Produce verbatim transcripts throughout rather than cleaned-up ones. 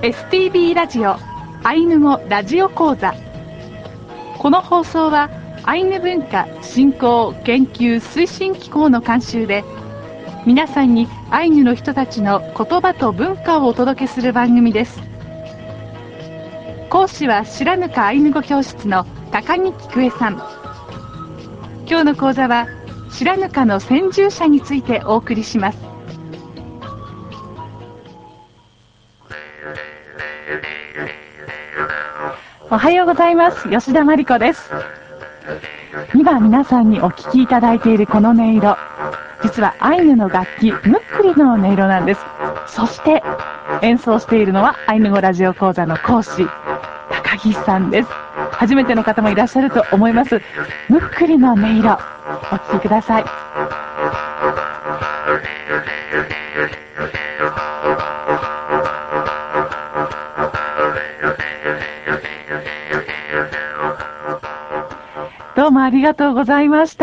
エスティービー ラジオアイヌ語ラジオ講座。この放送はアイヌ文化振興研究推進機構の監修で、皆さんにアイヌの人たちの言葉と文化をお届けする番組です。講師は白糠アイヌ語教室の高木菊江さん。今日の講座は白糠の先住者についてお送りします。おはようございます。吉田真理子です。今皆さんにお聴きいただいているこの音色、実はアイヌの楽器ムックリの音色なんです。そして演奏しているのはアイヌ語ラジオ講座の講師高木さんです。初めての方もいらっしゃると思います。ムックリの音色、お聴きください。どうもありがとうございました。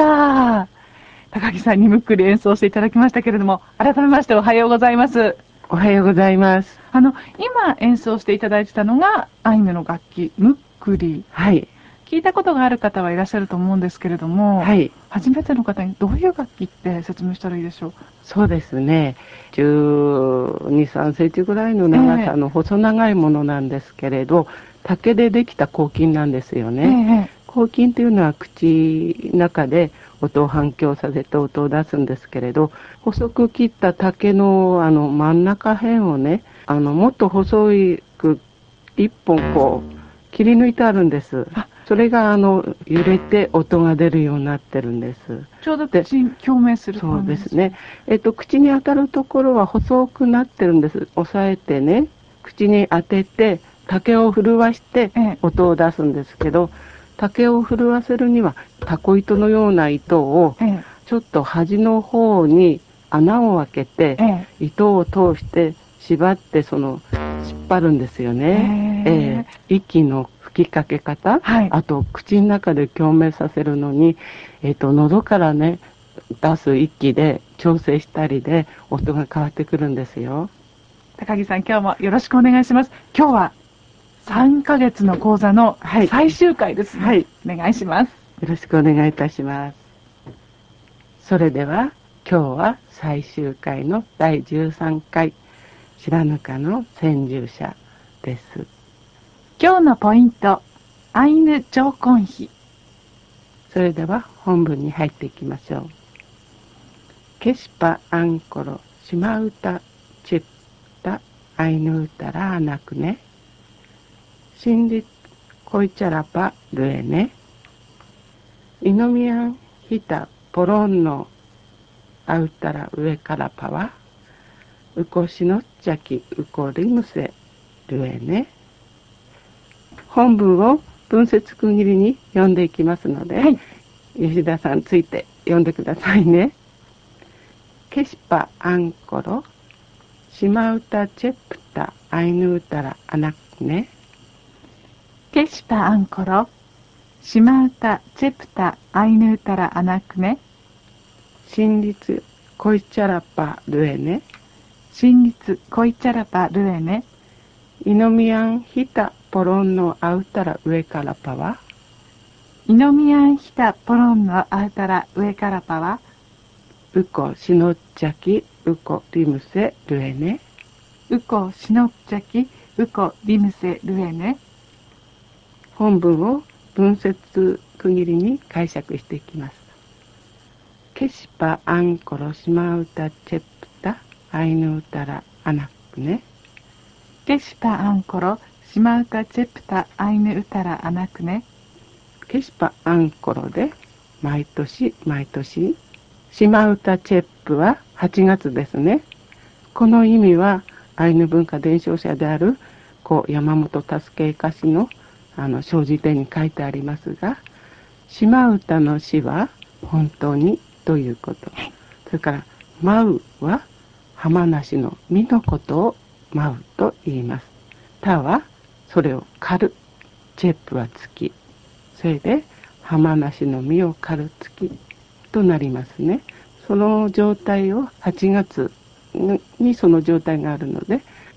高木さんにムックリ演奏していただきましたけれども、改めましておはようございます。 おはようございます。 あの今演奏していただいてたのがアイヌの楽器ムックリ。 はい。 聞いたことがある方はいらっしゃると思うんですけれども、 はい。 初めての方にどういう楽器って説明したらいいでしょう。 そうですね。じゅうに、さんセンチぐらいの長さの細長いものなんですけれど、えー、竹でできた口琴なんですよね。えー口琴というのは口の中で音を反響させて音を出すんですけれど、細く切った竹のあの真ん中辺をね、あのもっと細く一本こう切り抜いてあるんです。それがあの揺れて音が出るようになってるんです。 ちょうど口に共鳴する感じです。そうですね。えっと口に当たるところは細くなってるんです。押さえてね、口に当てて竹を震わして音を出すんですけど。ええ、竹を震わせるにはタコ糸のような糸をちょっと端の方に穴を開けて、ええ、糸を通して縛ってその引っ張るんですよね。えええ、息の吹きかけ方、はい、あと口の中で共鳴させるのに、えっと喉からね出す息で調整したりで音が変わってくるんですよ。 高木さん、今日もよろしくお願いします。今日はさんかげつの講座の最終回ですね。はい、お願いします。 よろしくお願いいたします。それでは今日は最終回のだいじゅうさんかい白糠の先住者です。 今日のポイント、アイヌ長根比。 それでは本文に入っていきましょう。ケシパアンコロシマウタチッタアイヌウタラアナクネシンリコイチャラパルエネイノミアンヒタポロンノアウタラ上からパワウコシノッチャキウコリムセルエネ。本文を文節区切りに読んでいきますので、はい、吉田さんついて読んでくださいね。ケシパアンコロシマウタチェプタアイヌウタラアナクネケシパアンコロ、シマウタ、チェプタ、アイヌウタラ、アナクネ。 新立、コイチャラパ、ルエネ。 新立、コイチャラパ、ルエネ。 イノミアン、ヒタ、ポロンのアウタラ、上からパワ。 イノミアン、ヒタ、ポロンのアウタラ、上からパワ。 ウコ、シノッチャキ、ウコ、リムセ、ルエネ。 ウコ、シノッチャキ、ウコ、リムセ、ルエネ。 本文を文節区切りに解釈していきます。ケシパアンコロシマウタチェプタアイヌウタラアナクネ。 ケシパアンコロシマウタチェプタアイヌウタラアナクネ。 ケシパアンコロで毎年毎年、シマウタチェプははちがつですね。この意味はアイヌ文化伝承者である故山本助け歌詞のあの小辞典に書いてありますが、島唄の詩は本当にということ、それから舞うは浜梨の実のことを舞うと言います。田はそれを刈る、チェップは月、それで浜梨の実を刈る月となりますね。その状態をはちがつにその状態があるので、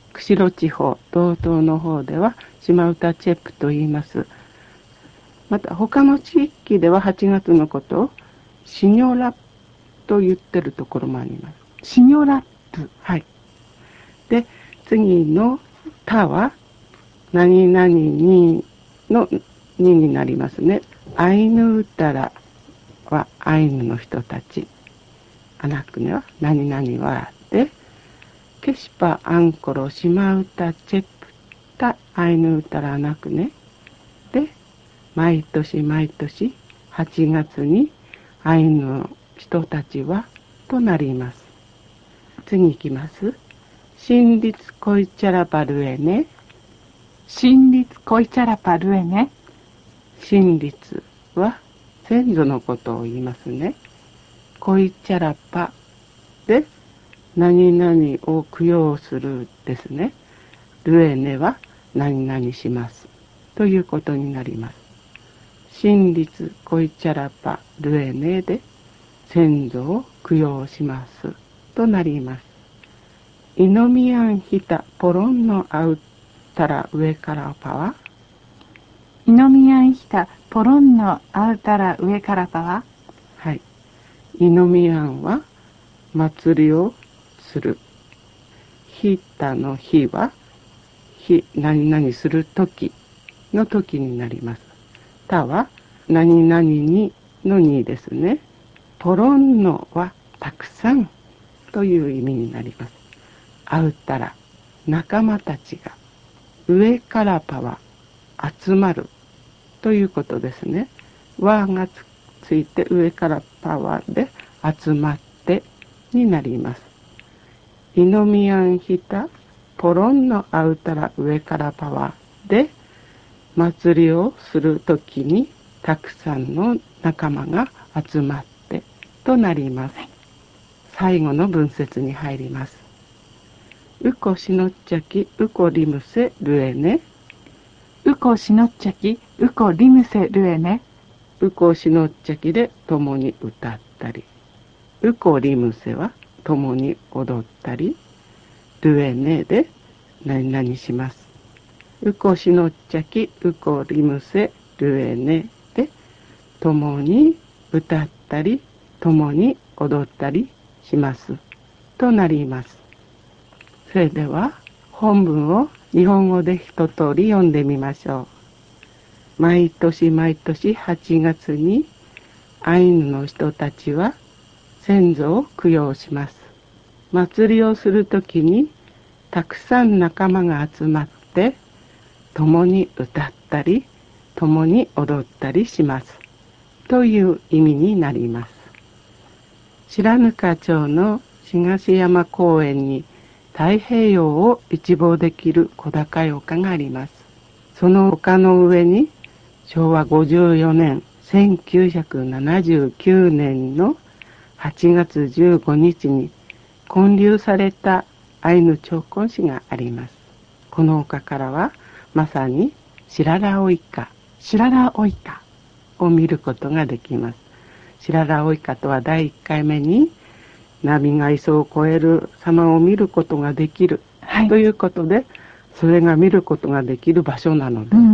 釧路地方、道東の方では島唄チェップと言います。また他の地域でははちがつのことをシニョラと言ってるところもあります。 シニョラップ。 はい。で、次の他は何々にのにになりますね。アイヌウタラはアイヌの人たち。アナクネは何々はで、ケシパアンコロシマウタチェプタアイヌウタラアナクネで、毎年毎年はちがつにアイヌの人たちはとなります。次行きます。新立コイチャラパルエネ。 新立コイチャラパルエネ。 新立は先祖のことを言いますね。コイチャラパで何々を供養するですね。ルエネは何々しますということになります。新立コイチャラパルエネで先祖を供養しますとなります。イノミアンヒタポロンのアウタラ上からパはイノミアンヒタポロンのアウタラ上からパは、 はい。イノミアンは祭りをする。ヒタの日は日何々する時の時になります。タは何々にのにですね。ポロンのはたくさんという意味になります。アウタラ仲間たちが上からパは集まるということですね。わがつついて上からパワーで集まってになります。イノミアンヒタポロンのアウタラ上からパワーで祭りをするときにたくさんの仲間が集まってとなります。最後の文節に入ります。ウコシノッチャキウコリムセルエネ。 ウコシノッチャキウコリムセルエネ。 ウコシノッチャキで共に歌ったり、ウコリムセは共に踊ったり、ルエネで何々します。ウコシノッチャキウコリムセルエネで共に歌ったり、共に踊ったりしますとなります。それでは本文を日本語で一通り読んでみましょう。毎年毎年はちがつにアイヌの人たちは先祖を供養します。祭りをするときにたくさん仲間が集まって共に歌ったり共に踊ったりしますという意味になります。白糠町の東山公園に太平洋を一望できる小高い丘があります。その丘の上にしょうわごじゅうよねんせんきゅうひゃくななじゅうきゅうねんのはちがつじゅうごにちに建立されたアイヌ長根市があります。この丘からはまさに白良老鹿、 白良老鹿を見ることができます。白良老鹿とはだいいっかいめに波が磯を越える様を見ることができる、はい、ということで、それが見ることができる場所なので、うん、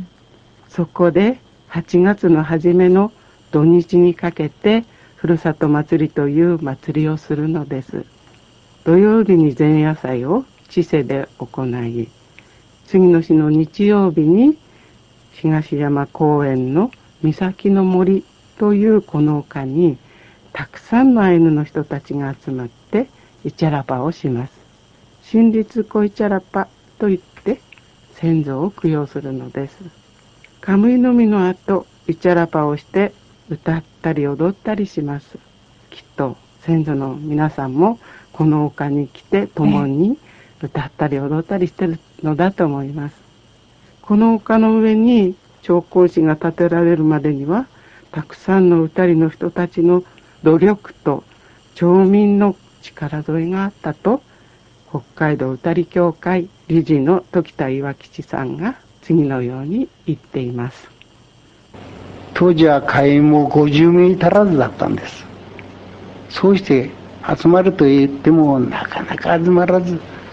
そこではちがつの初めの土日にかけてふるさと祭りという祭りをするのです。土曜日に前夜祭を千世で行い、次の日の日曜日に東山公園の岬の森というこの丘にたくさんのアイヌの人たちが集まってイチャラパをします。新立コイチャラパといって先祖を供養するのです。カムイのみの後、イチャラパをして歌ったり踊ったりします。きっと先祖の皆さんもこの丘に来て共に歌ったり踊ったりしてるのだと思います。この丘の上に長根市が建てられるまでにはたくさんの歌りの人たちの努力と町民の力添えがあったと北海道歌り協会理事の時田岩吉さんが次のように言っています。 当時は会員もごじゅうめい足らずだったんです。そうして集まると言ってもなかなか集まらず、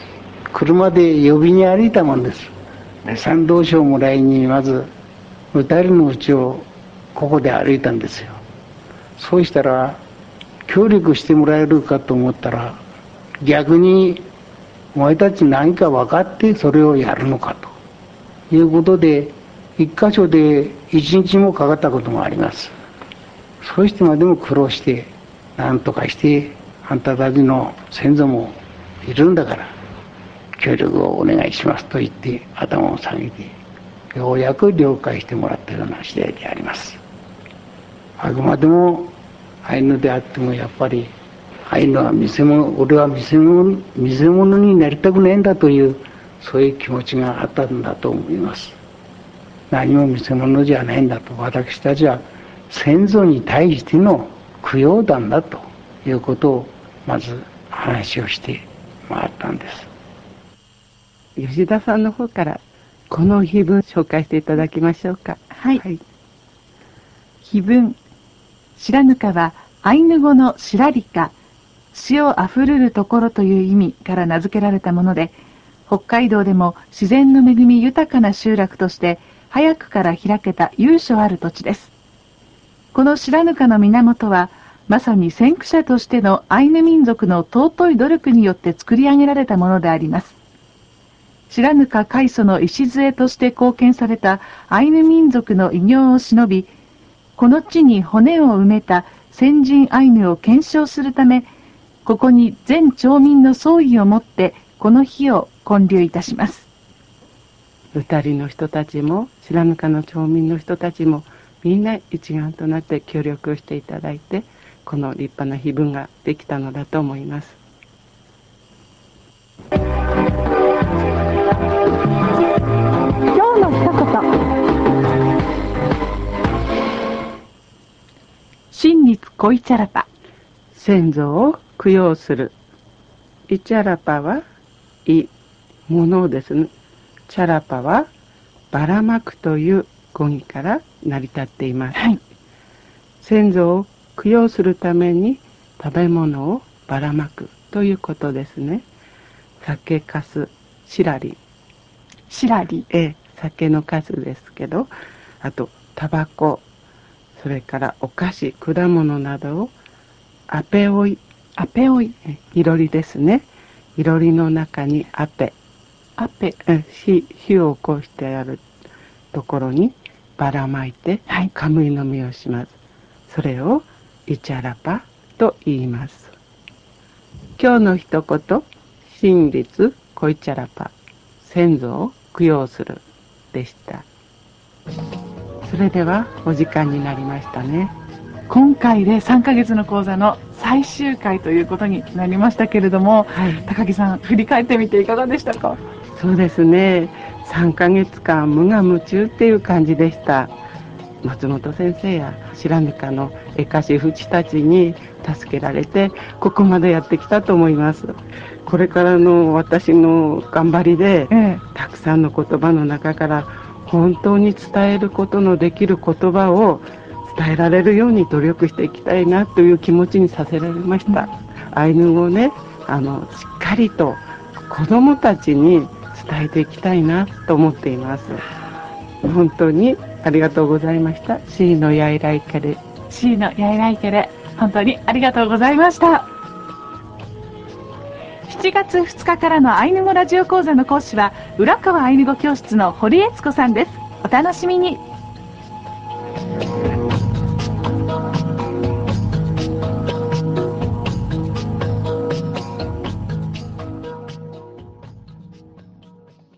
車で呼びに歩いたもんです。で賛同書をもらいにまず二人のうちをここで歩いたんですよ。そうしたら協力してもらえるかと思ったら、逆にお前たち何か分かってそれをやるのかということで、一箇所で一日もかかったこともあります。そうしてまでも苦労して何とかして、あんたたちの先祖もいるんだから協力をお願いしますと言って頭を下げて、ようやく了解してもらったような次第であります。あくまでもアイヌであっても、やっぱりアイヌは見せ物、俺は見せ物、見せ物になりたくないんだという、そういう気持ちがあったんだと思います。何も見せ物じゃないんだと、私たちは先祖に対しての供養団だということをまず話をして回ったんです。 吉田さんの方からこの碑文紹介していただきましょうか。 はい。はい、碑文、白ぬかはアイヌ語のシラリカ、潮あふるるところという意味から名付けられたもので、北海道でも自然の恵み豊かな集落として早くから開けた由緒ある土地です。この白ぬかの源は、まさに先駆者としてのアイヌ民族の尊い努力によって作り上げられたものであります。白ぬか開祖の礎として貢献されたアイヌ民族の偉業を偲び、この地に骨を埋めた先人アイヌを検証するため、ここに全町民の総意をもってこの日を建立いたします。 二人の人たちも白ぬかの町民の人たちもみんな一丸となって協力をしていただいて、この立派な碑文ができたのだと思います。 今日の一言。真律コイチャラパ。 先祖を供養する。イチャラパはいものですね。チャラパはばらまくという語義から成り立っています。 はい、 先祖を供養するために食べ物をばらまくということですね。酒かす、しらり。 しらり。 ええ、酒のかすですけど、あとタバコ、それからお菓子、果物などをアペオイ。 アペオイ。 いろりですね。いろりの中にアペ。 アペ。 火、火を起こしてあるところにばらまいて、はい、カムイ飲みをします。それをイチャラパと言います。今日の一言、真律コイチャラパ、先祖を供養するでした。それではお時間になりましたね。 今回でさんかげつの講座の最終回ということになりましたけれども、はい、高木さん振り返ってみていかがでしたか？ そうですね、さんかげつかん無我夢中っていう感じでした。松本先生や白ぬかの絵歌師フチたちに助けられてここまでやってきたと思います。これからの私の頑張りで、ええ、たくさんの言葉の中から本当に伝えることのできる言葉を伝えられるように努力していきたいなという気持ちにさせられました。うん、アイヌ語をね、あのしっかりと子どもたちに伝えていきたいなと思っています。本当にありがとうございました。シーのやいらいけれ。 シーのやいらいけれ。本当にありがとうございました。しちがつふつかからのアイヌ語ラジオ講座の講師は浦川アイヌ語教室の堀悦子さんです。お楽しみに。